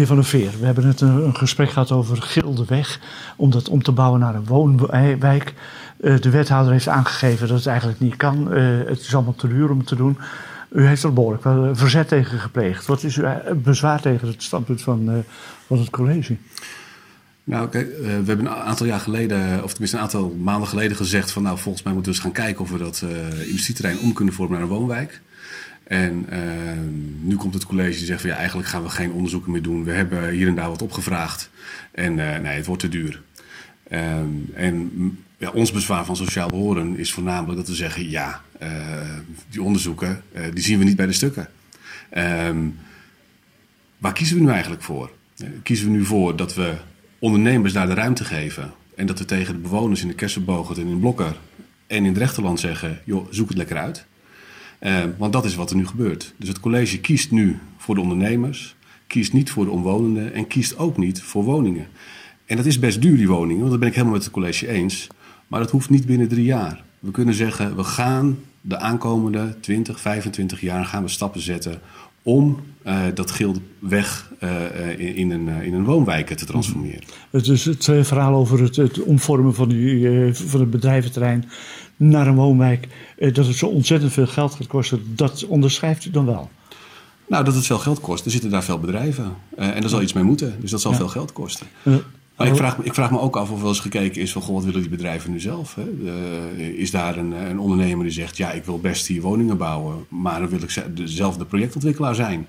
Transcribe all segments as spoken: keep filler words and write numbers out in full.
Meneer Van der Veer, we hebben net een, een gesprek gehad over Gildeweg. Om dat om te bouwen naar een woonwijk. Uh, de wethouder heeft aangegeven dat het eigenlijk niet kan. Uh, het is allemaal te duur om het te doen. U heeft er behoorlijk wel verzet tegen gepleegd. Wat is uw bezwaar tegen het standpunt van, uh, van het college? Nou, kijk, uh, we hebben een aantal jaar geleden, of tenminste een aantal maanden geleden gezegd van nou, volgens mij moeten we eens gaan kijken of we dat uh, industrieterrein om kunnen vormen naar een woonwijk. En uh, nu komt het college die zegt van ja, eigenlijk gaan we geen onderzoeken meer doen. We hebben hier en daar wat opgevraagd en uh, nee, het wordt te duur. Um, en ja, ons bezwaar van sociaal behoren is voornamelijk dat we zeggen ja, uh, die onderzoeken uh, die zien we niet bij de stukken. Um, waar kiezen we nu eigenlijk voor? Uh, kiezen we nu voor dat we ondernemers daar de ruimte geven en dat we tegen de bewoners in de Kersenboog en in Blokker en in Drechterland zeggen joh, zoek het lekker uit. Uh, want dat is wat er nu gebeurt. Dus het college kiest nu voor de ondernemers, kiest niet voor de omwonenden en kiest ook niet voor woningen. En dat is best duur, die woningen, want dat ben ik helemaal met het college eens. Maar dat hoeft niet binnen drie jaar. We kunnen zeggen, we gaan de aankomende twintig, vijfentwintig jaar gaan we stappen zetten om uh, dat Gildeweg uh, in, in, een, uh, in een woonwijk te transformeren. Het is het uh, verhaal over het, het omvormen van, die, uh, van het bedrijventerrein naar een woonwijk, uh, dat het zo ontzettend veel geld gaat kosten, dat onderschrijft u dan wel? Nou, dat het veel geld kost. Er zitten daar veel bedrijven. Uh, en daar zal iets mee moeten. Dus dat zal ja. veel geld kosten. Uh, Maar ik vraag, ik vraag me ook af of wel eens gekeken is van goh, wat willen die bedrijven nu zelf? Hè? Uh, is daar een, een ondernemer die zegt ja, ik wil best hier woningen bouwen, maar dan wil ik zelf de projectontwikkelaar zijn.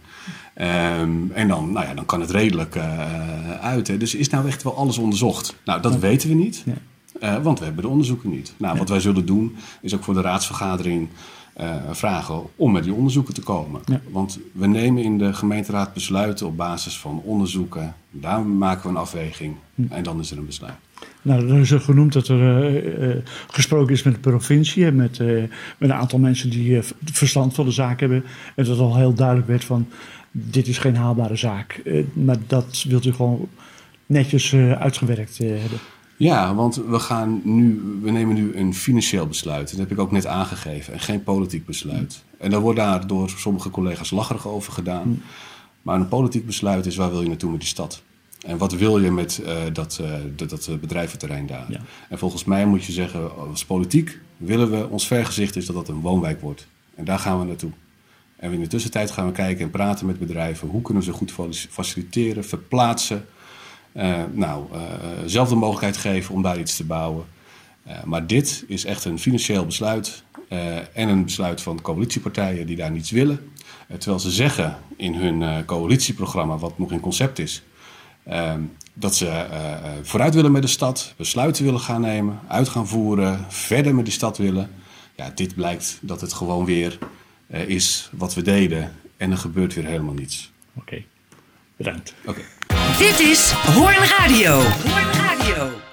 Um, en dan, nou ja, dan kan het redelijk uh, uit. Hè? Dus is nou echt wel alles onderzocht? Nou, dat ja. weten we niet, ja. uh, want we hebben de onderzoeken niet. Nou, ja. Wat wij zullen doen is ook voor de raadsvergadering Uh, vragen om met die onderzoeken te komen. Ja. Want we nemen in de gemeenteraad besluiten op basis van onderzoeken. Daar maken we een afweging hm. en dan is er een besluit. Nou, er is er genoemd dat er uh, uh, gesproken is met de provincie en met, uh, met een aantal mensen die uh, verstand van de zaak hebben. En dat al heel duidelijk werd van dit is geen haalbare zaak. Uh, maar dat wilt u gewoon netjes uh, uitgewerkt uh, hebben. Ja, want we, gaan nu, we nemen nu een financieel besluit. Dat heb ik ook net aangegeven. En geen politiek besluit. En daar wordt daar door sommige collega's lacherig over gedaan. Mm. Maar een politiek besluit is waar wil je naartoe met die stad? En wat wil je met uh, dat, uh, dat, dat bedrijventerrein daar? Ja. En volgens mij moet je zeggen, als politiek willen we, ons vergezicht is dat dat een woonwijk wordt. En daar gaan we naartoe. En in de tussentijd gaan we kijken en praten met bedrijven. Hoe kunnen we ze goed faciliteren, verplaatsen? Uh, nou, uh, zelf de mogelijkheid geven om daar iets te bouwen. Uh, maar dit is echt een financieel besluit uh, en een besluit van coalitiepartijen die daar niets willen. Uh, terwijl ze zeggen in hun uh, coalitieprogramma, wat nog in concept is, uh, dat ze uh, vooruit willen met de stad, besluiten willen gaan nemen, uit gaan voeren, verder met die stad willen. Ja, dit blijkt dat het gewoon weer uh, is wat we deden en er gebeurt weer helemaal niets. Oké, okay. Bedankt. Oké. Okay. Dit is Hoorn Radio. Hoorn Radio.